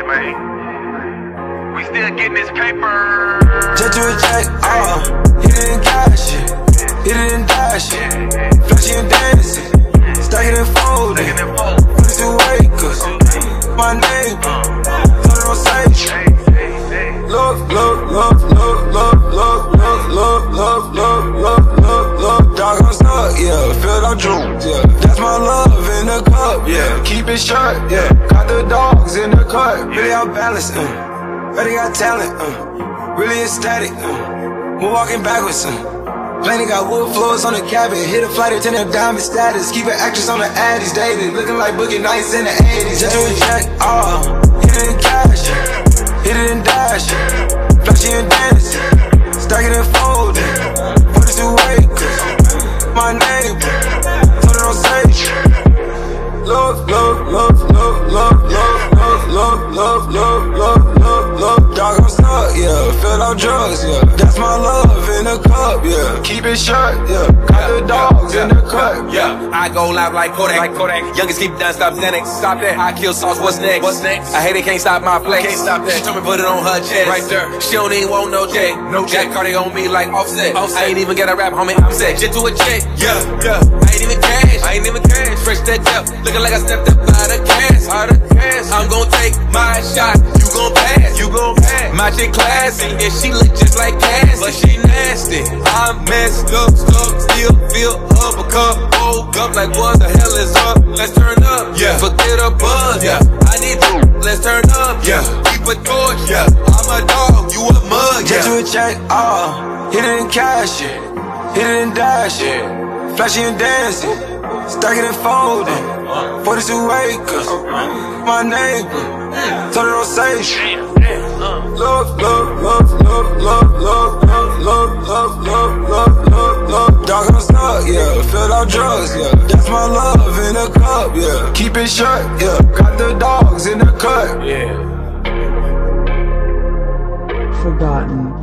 man. We still getting this paper. Jet to a check, hit it and cash it, hit it and dash it, flashy and dancing, stack it and fold it, put it away, cause my neighbor, so they don't say shit. Look, dog, I'm stuck, yeah, filled out jewels, yeah, that's my love in the cup, yeah, keep it short, yeah, got the dogs in the cut, really out balanced, Ready got talent, really ecstatic, we're walking backwards, Planet got wood floors on the cabin, hit a flight attendant diamond status, keep an actress on the addies, dated, looking like Boogie Nights in the 80s, just do a check, hit it and cash it, hit it and dash it, flashy and dancing, stack it and fold it, put it away, cause my neighbor, so they don't say shit. Love, dog, I'm stuck, yeah, filled out drugs, yeah, that's my love in the cup, yeah, keep it short, yeah, got the dogs in the cut, yeah, I go live like Kodak, youngest keep done, stop Xanax, stop that, I kill sauce, what's next, I hate it, can't stop my flex, can't stop that, she told me put it on her chest, right there, she don't even want no check, Jack Cartier on me like Offset, I ain't even got a rap, homie, I'm set, shit to a check, yeah, I ain't even cash, fresh that up, looking like I stepped up out of cash, I'm gon' take my shot, you gon' pass, my chick classy, and she look just like Cassie, but she nasty, I'm messed up, still feel up a cup, woke up like what the hell is up, let's turn up, yeah, forget a buzz, yeah, I need you, let's turn up, yeah, keep a torch, yeah, I'm a dog, you a mug, yeah, to a check, hit it and cash it, hit it and dash it, flashy and dancing, stack it and fold it, put it away, cause my neighbor, so they don't say shit. Love, dog, I'm stuck, yeah, filled out drugs, yeah, that's my love in the cup, yeah, keep it short, yeah, got the dogs in the cut, yeah. Forgotten.